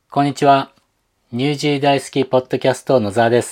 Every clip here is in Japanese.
こんにちは。ニュージー大好きポッドキャスト野沢です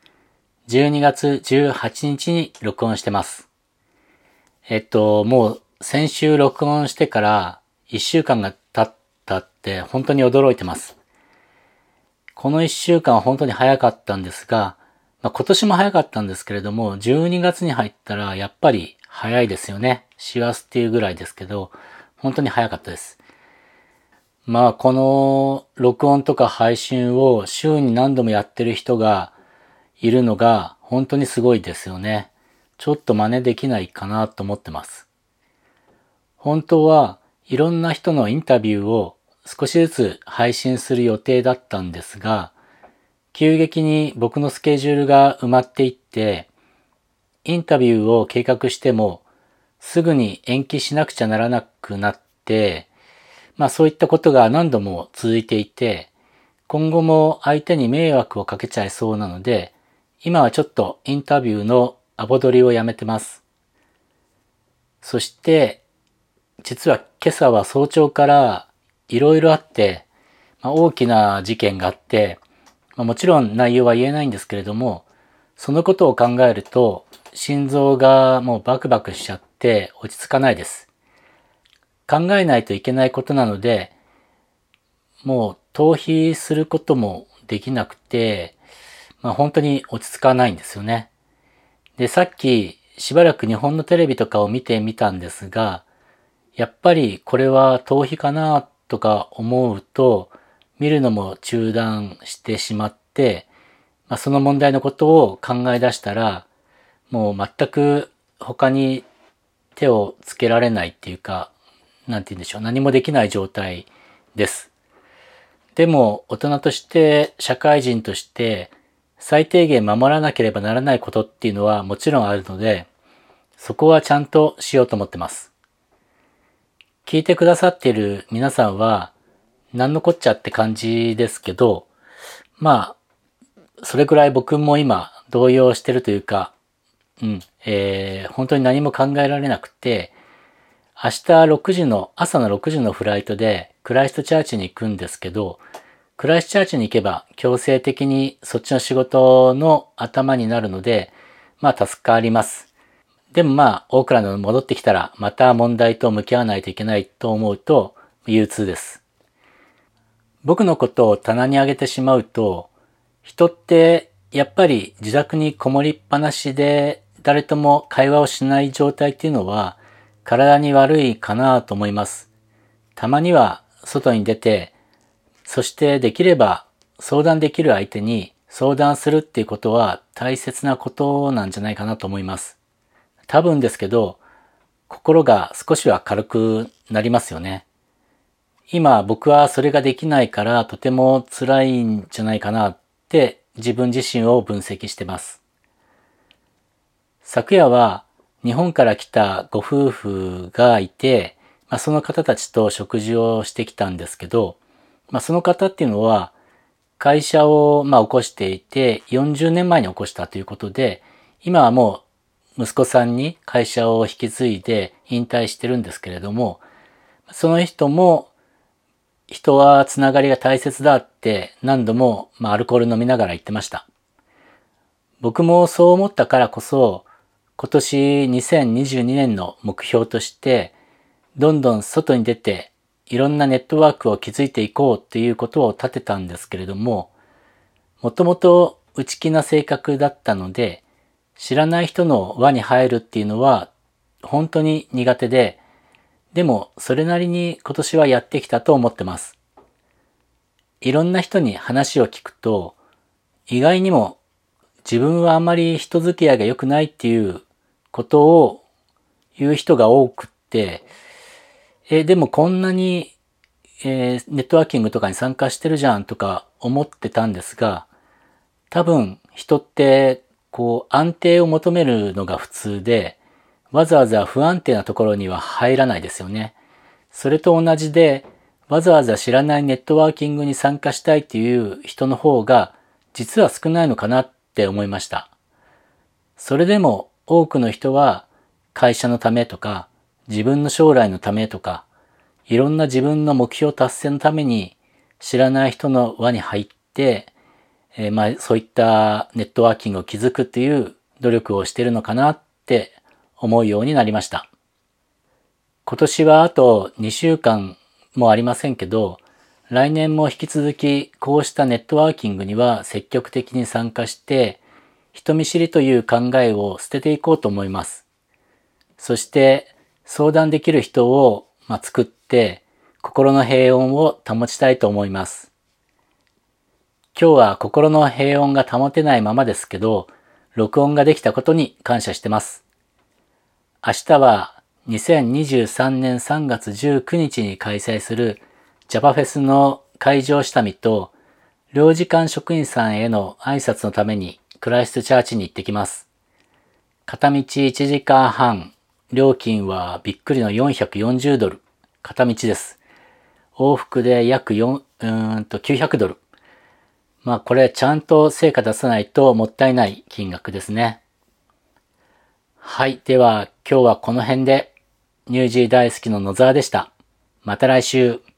。12月18日に録音してます。もう先週録音してから1週間が経ったって本当に驚いてます。この1週間は本当に早かったんですが、今年も早かったんですけれども、12月に入ったらやっぱり早いですよね。師走っていうぐらいですけど、本当に早かったです。この録音とか配信を週に何度もやってる人がいるのが本当にすごいですよね。ちょっと真似できないかなと思ってます。本当はいろんな人のインタビューを少しずつ配信する予定だったんですが、急激に僕のスケジュールが埋まっていって、インタビューを計画してもすぐに延期しなくちゃならなくなって、そういったことが何度も続いていて、今後も相手に迷惑をかけちゃいそうなので、今はちょっとインタビューのアポ取りをやめてます。そして、実は今朝は早朝からいろいろあって、大きな事件があって、もちろん内容は言えないんですけれども、そのことを考えると、心臓がもうバクバクしちゃって落ち着かないです。考えないといけないことなので、もう逃避することもできなくて、本当に落ち着かないんですよね。で、さっきしばらく日本のテレビとかを見てみたんですが、やっぱりこれは逃避かなとか思うと、見るのも中断してしまって、その問題のことを考え出したら、もう全く他に手をつけられないっていうか、なんて言うんでしょう、何もできない状態です。でも大人として社会人として最低限守らなければならないことっていうのはもちろんあるので、そこはちゃんとしようと思ってます。聞いてくださっている皆さんは何のこっちゃって感じですけど、それくらい僕も今動揺してるというか、本当に何も考えられなくて、明日朝の6時のフライトでクライストチャーチに行くんですけど、クライストチャーチに行けば強制的にそっちの仕事の頭になるので、助かります。でもオークランドに戻ってきたらまた問題と向き合わないといけないと思うと憂鬱です。僕のことを棚に上げてしまうと、人ってやっぱり自宅にこもりっぱなしで誰とも会話をしない状態っていうのは体に悪いかなと思います。たまには外に出て、そしてできれば相談できる相手に相談するっていうことは大切なことなんじゃないかなと思います。多分ですけど、心が少しは軽くなりますよね。今僕はそれができないからとても辛いんじゃないかなって自分自身を分析してます。昨夜は日本から来たご夫婦がいて、その方たちと食事をしてきたんですけど、その方っていうのは会社を起こしていて40年前に起こしたということで、今はもう息子さんに会社を引き継いで引退してるんですけれども、その人も人はつながりが大切だって何度もアルコール飲みながら言ってました。僕もそう思ったからこそ、今年2022年の目標として、どんどん外に出ていろんなネットワークを築いていこうっていうことを立てたんですけれども、もともと内気な性格だったので、知らない人の輪に入るっていうのは本当に苦手で、でもそれなりに今年はやってきたと思ってます。いろんな人に話を聞くと、意外にも自分はあまり人付き合いが良くないっていうことを言う人が多くって、でもこんなに、ネットワーキングとかに参加してるじゃんとか思ってたんですが、多分人って安定を求めるのが普通で、わざわざ不安定なところには入らないですよね。それと同じで、わざわざ知らないネットワーキングに参加したいっていう人の方が実は少ないのかなって思いました。それでも多くの人は会社のためとか自分の将来のためとかいろんな自分の目標達成のために知らない人の輪に入って、そういったネットワーキングを築くっていう努力をしているのかなって思うようになりました。今年はあと2週間もありませんけど、来年も引き続きこうしたネットワーキングには積極的に参加して、人見知りという考えを捨てていこうと思います。そして相談できる人を作って心の平穏を保ちたいと思います。今日は心の平穏が保てないままですけど、録音ができたことに感謝してます。明日は2023年3月19日に開催するジャパフェスの会場下見と、領事館職員さんへの挨拶のためにクライストチャーチに行ってきます。片道1時間半、料金はびっくりの$440、片道です。往復で約$900。これちゃんと成果出さないともったいない金額ですね。はい。では今日はこの辺で、ニュージー大好きの野沢でした。また来週。